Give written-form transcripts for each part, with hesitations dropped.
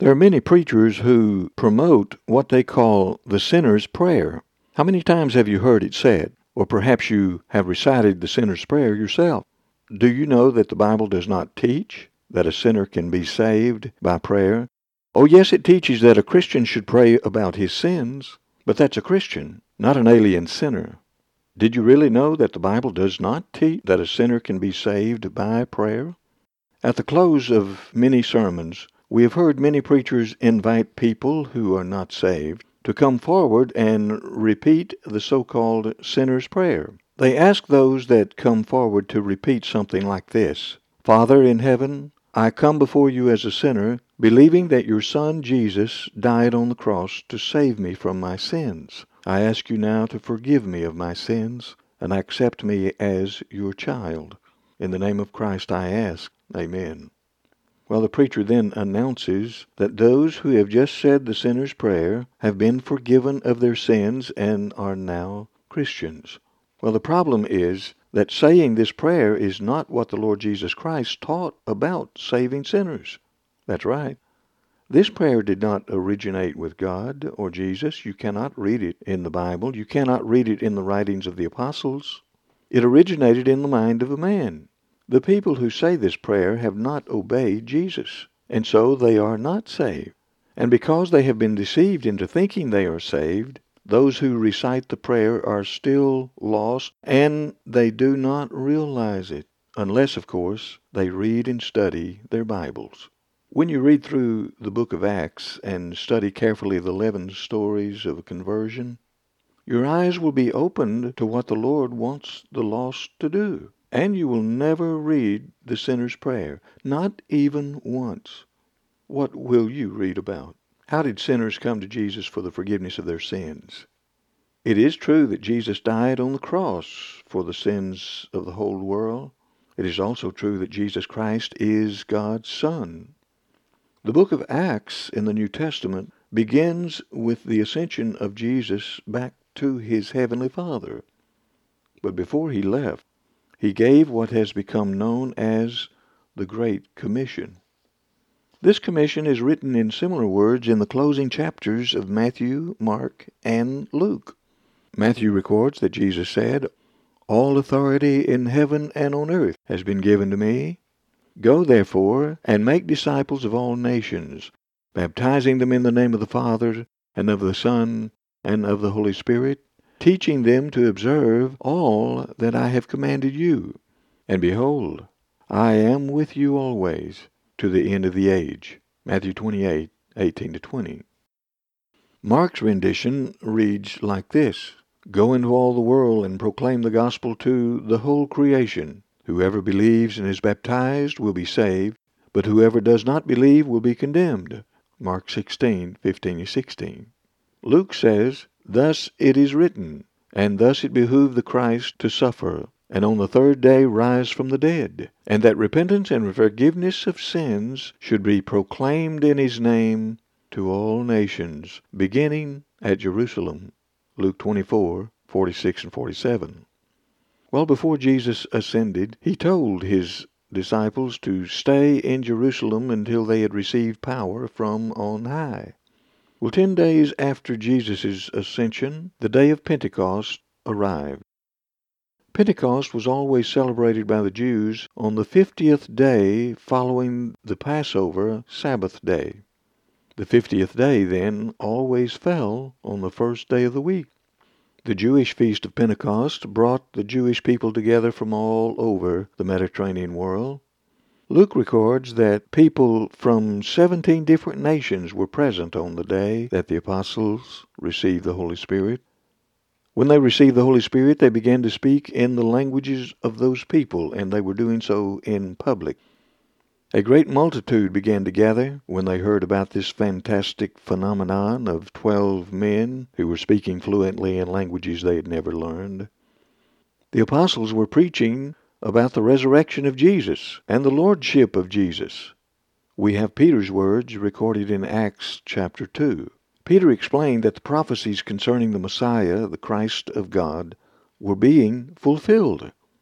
There are many preachers who promote what they call the sinner's prayer. How many times have you heard it said? Or perhaps you have recited the sinner's prayer yourself. Do you know that the Bible does not teach that a sinner can be saved by prayer? Oh yes, it teaches that a Christian should pray about his sins, but that's a Christian, not an alien sinner. Did you really know that the Bible does not teach that a sinner can be saved by prayer? At the close of many sermons, we have heard many preachers invite people who are not saved to come forward and repeat the so-called sinner's prayer. They ask those that come forward to repeat something like this: Father in heaven, I come before you as a sinner, believing that your Son Jesus died on the cross to save me from my sins. I ask you now to forgive me of my sins and accept me as your child. In the name of Christ I ask. Amen. Well, the preacher then announces that those who have just said the sinner's prayer have been forgiven of their sins and are now Christians. Well, the problem is that saying this prayer is not what the Lord Jesus Christ taught about saving sinners. That's right. This prayer did not originate with God or Jesus. You cannot read it in the Bible. You cannot read it in the writings of the apostles. It originated in the mind of a man. The people who say this prayer have not obeyed Jesus, and so they are not saved. And because they have been deceived into thinking they are saved, those who recite the prayer are still lost, and they do not realize it, unless, of course, they read and study their Bibles. When you read through the book of Acts and study carefully the 11 stories of conversion, your eyes will be opened to what the Lord wants the lost to do. And you will never read the sinner's prayer, not even once. What will you read about? How did sinners come to Jesus for the forgiveness of their sins? It is true that Jesus died on the cross for the sins of the whole world. It is also true that Jesus Christ is God's Son. The book of Acts in the New Testament begins with the ascension of Jesus back to his heavenly Father. But before he left, he gave what has become known as the Great Commission. This commission is written in similar words in the closing chapters of Matthew, Mark, and Luke. Matthew records that Jesus said, All authority in heaven and on earth has been given to me. Go therefore and make disciples of all nations, baptizing them in the name of the Father, and of the Son, and of the Holy Spirit, teaching them to observe all that I have commanded you. And behold, I am with you always to the end of the age. Matthew 28:18-20. Mark's rendition reads like this: Go into all the world and proclaim the gospel to the whole creation. Whoever believes and is baptized will be saved, but whoever does not believe will be condemned. Mark 16:15-16. Luke says, Thus it is written, and thus it behooved the Christ to suffer, and on the third day rise from the dead, and that repentance and forgiveness of sins should be proclaimed in his name to all nations, beginning at Jerusalem. Luke 24:46-47. Well, before Jesus ascended, he told his disciples to stay in Jerusalem until they had received power from on high. Well, 10 days after Jesus' ascension, the day of Pentecost arrived. Pentecost was always celebrated by the Jews on the 50th day following the Passover Sabbath day. The 50th day, then, always fell on the first day of the week. The Jewish feast of Pentecost brought the Jewish people together from all over the Mediterranean world. Luke records that people from 17 different nations were present on the day that the apostles received the Holy Spirit. When they received the Holy Spirit, they began to speak in the languages of those people, and they were doing so in public. A great multitude began to gather when they heard about this fantastic phenomenon of 12 men who were speaking fluently in languages they had never learned. The apostles were preaching about the resurrection of Jesus and the lordship of Jesus. We have Peter's words recorded in Acts chapter 2. Peter explained that the prophecies concerning the Messiah, the Christ of God, were being fulfilled.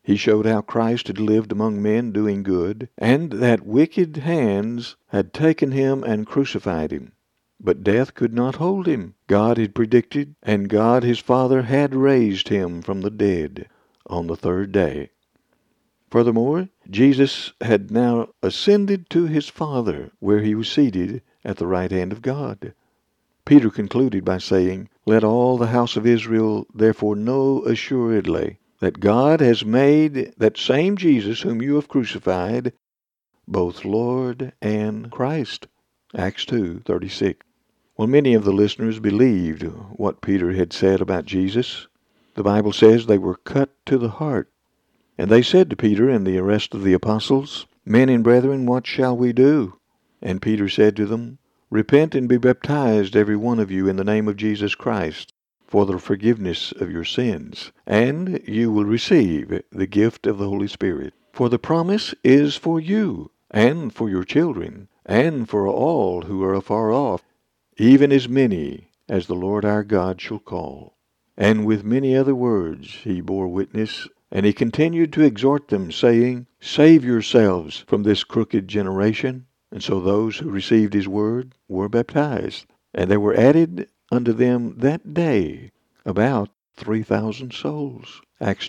He showed how Christ had lived among men doing good, and that wicked hands had taken him and crucified him. But death could not hold him. God had predicted, and God his Father had raised him from the dead on the third day. Furthermore, Jesus had now ascended to his Father, where he was seated at the right hand of God. Peter concluded by saying, "Let all the house of Israel therefore know assuredly that God has made that same Jesus whom you have crucified both Lord and Christ." Acts 2:36. Well, many of the listeners believed what Peter had said about Jesus. The Bible says they were cut to the heart. And they said to Peter and the rest of the apostles, "Men and brethren, what shall we do?" And Peter said to them, "Repent and be baptized every one of you in the name of Jesus Christ for the forgiveness of your sins, and you will receive the gift of the Holy Spirit. For the promise is for you, and for your children, and for all who are afar off, even as many as the Lord our God shall call." And with many other words he bore witness, and he continued to exhort them, saying, "Save yourselves from this crooked generation." And so those who received his word were baptized, and there were added unto them that day about 3,000 souls. Acts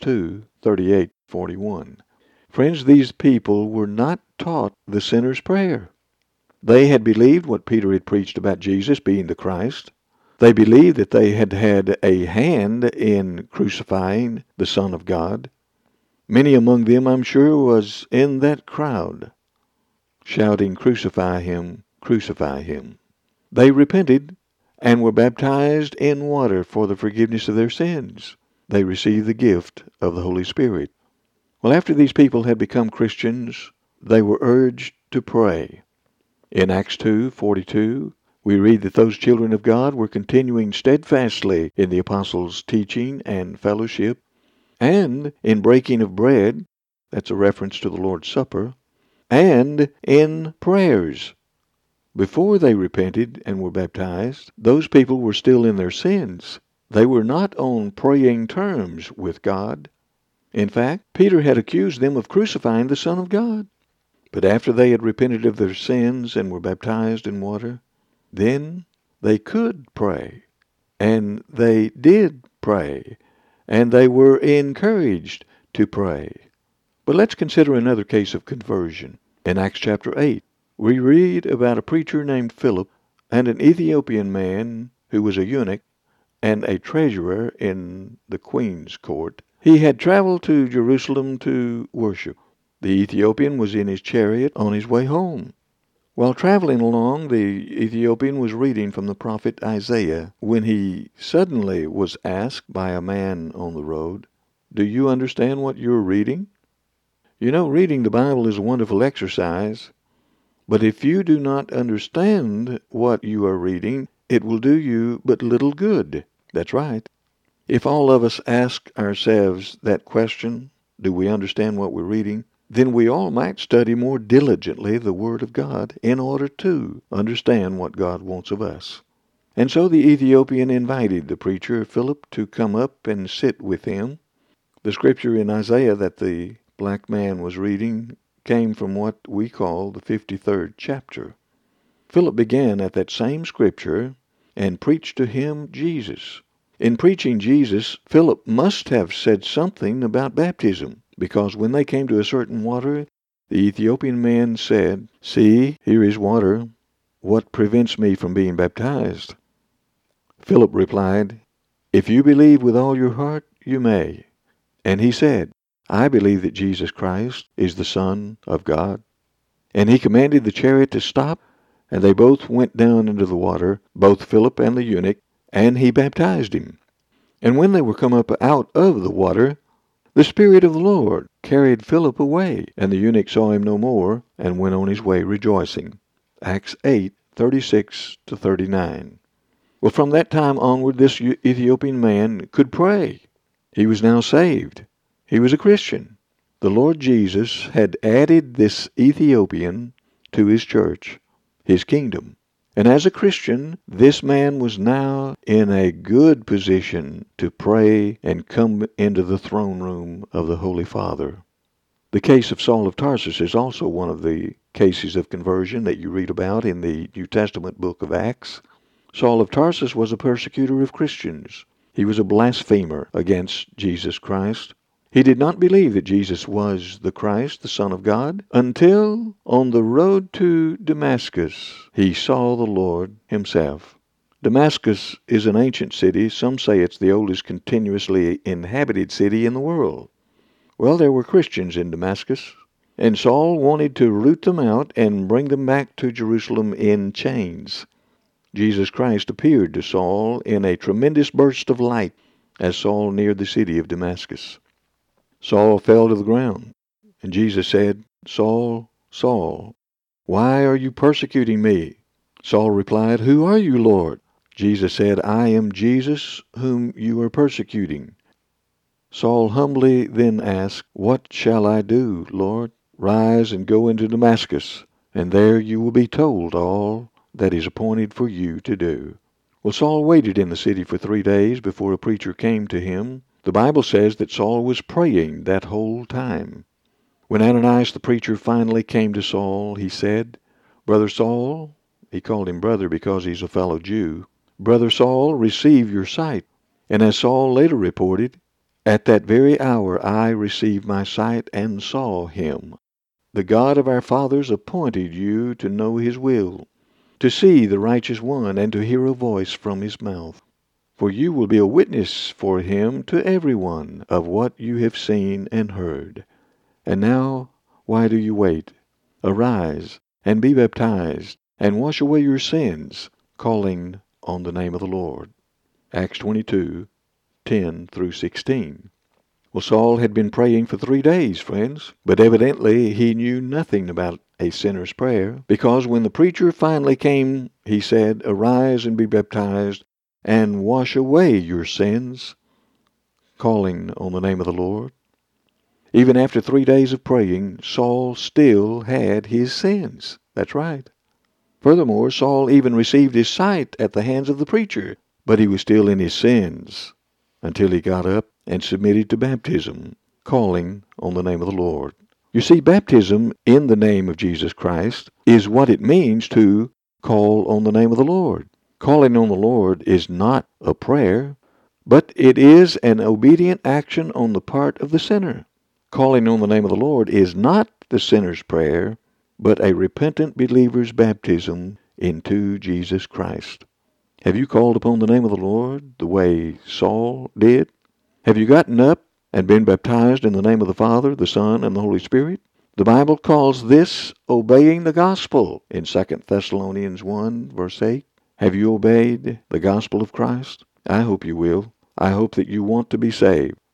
2:38-41. Friends, these people were not taught the sinner's prayer. They had believed what Peter had preached about Jesus being the Christ. They believed that they had had a hand in crucifying the Son of God. Many among them, I'm sure, was in that crowd, shouting, "Crucify him, crucify him." They repented and were baptized in water for the forgiveness of their sins. They received the gift of the Holy Spirit. Well, after these people had become Christians, they were urged to pray. In Acts 2:42, we read that those children of God were continuing steadfastly in the apostles' teaching and fellowship, and in breaking of bread, that's a reference to the Lord's Supper, and in prayers. Before they repented and were baptized, those people were still in their sins. They were not on praying terms with God. In fact, Peter had accused them of crucifying the Son of God. But after they had repented of their sins and were baptized in water, then they could pray. And they did pray. And they were encouraged to pray. But let's consider another case of conversion. In Acts chapter 8, we read about a preacher named Philip and an Ethiopian man who was a eunuch and a treasurer in the queen's court. He had traveled to Jerusalem to worship. The Ethiopian was in his chariot on his way home. While traveling along, the Ethiopian was reading from the prophet Isaiah when he suddenly was asked by a man on the road, "Do you understand what you're reading?" You know, reading the Bible is a wonderful exercise, but if you do not understand what you are reading, it will do you but little good. That's right. If all of us ask ourselves that question, do we understand what we're reading? Then we all might study more diligently the Word of God in order to understand what God wants of us. And so the Ethiopian invited the preacher Philip to come up and sit with him. The scripture in Isaiah that the black man was reading came from what we call the 53rd chapter. Philip began at that same scripture and preached to him Jesus. In preaching Jesus, Philip must have said something about baptism, because when they came to a certain water, the Ethiopian man said, "See, here is water. What prevents me from being baptized?" Philip replied, "If you believe with all your heart, you may." And he said, "I believe that Jesus Christ is the Son of God." And he commanded the chariot to stop, and they both went down into the water, both Philip and the eunuch, and he baptized him. And when they were come up out of the water, the Spirit of the Lord carried Philip away, and the eunuch saw him no more, and went on his way rejoicing. Acts 8:36-39. Well, from that time onward, this Ethiopian man could pray. He was now saved. He was a Christian. The Lord Jesus had added this Ethiopian to his church, his kingdom. And as a Christian, this man was now in a good position to pray and come into the throne room of the Holy Father. The case of Saul of Tarsus is also one of the cases of conversion that you read about in the New Testament book of Acts. Saul of Tarsus was a persecutor of Christians. He was a blasphemer against Jesus Christ. He did not believe that Jesus was the Christ, the Son of God, until on the road to Damascus he saw the Lord himself. Damascus is an ancient city. Some say it's the oldest continuously inhabited city in the world. Well, there were Christians in Damascus, and Saul wanted to root them out and bring them back to Jerusalem in chains. Jesus Christ appeared to Saul in a tremendous burst of light as Saul neared the city of Damascus. Saul fell to the ground, and Jesus said, "Saul, Saul, why are you persecuting me?" Saul replied, "Who are you, Lord?" Jesus said, "I am Jesus whom you are persecuting." Saul humbly then asked, "What shall I do, Lord?" "Rise and go into Damascus, and there you will be told all that is appointed for you to do." Well, Saul waited in the city for 3 days before a preacher came to him. The Bible says that Saul was praying that whole time. When Ananias the preacher finally came to Saul, he said, "Brother Saul," he called him brother because he's a fellow Jew, "Brother Saul, receive your sight." And as Saul later reported, "At that very hour I received my sight and saw him." The God of our fathers appointed you to know his will, to see the righteous one, and to hear a voice from his mouth. For you will be a witness for him to everyone of what you have seen and heard. And now, why do you wait? Arise, and be baptized, and wash away your sins, calling on the name of the Lord. Acts 22:10 through 16. Well, Saul had been praying for 3 days, friends, but evidently he knew nothing about a sinner's prayer, because when the preacher finally came, he said, "Arise and be baptized, and wash away your sins," calling on the name of the Lord. Even after 3 days of praying, Saul still had his sins. That's right. Furthermore, Saul even received his sight at the hands of the preacher, but he was still in his sins until he got up and submitted to baptism, calling on the name of the Lord. You see, baptism in the name of Jesus Christ is what it means to call on the name of the Lord. Calling on the Lord is not a prayer, but it is an obedient action on the part of the sinner. Calling on the name of the Lord is not the sinner's prayer, but a repentant believer's baptism into Jesus Christ. Have you called upon the name of the Lord the way Saul did? Have you gotten up and been baptized in the name of the Father, the Son, and the Holy Spirit? The Bible calls this obeying the gospel in 2 Thessalonians 1, verse 8. Have you obeyed the gospel of Christ? I hope you will. I hope that you want to be saved.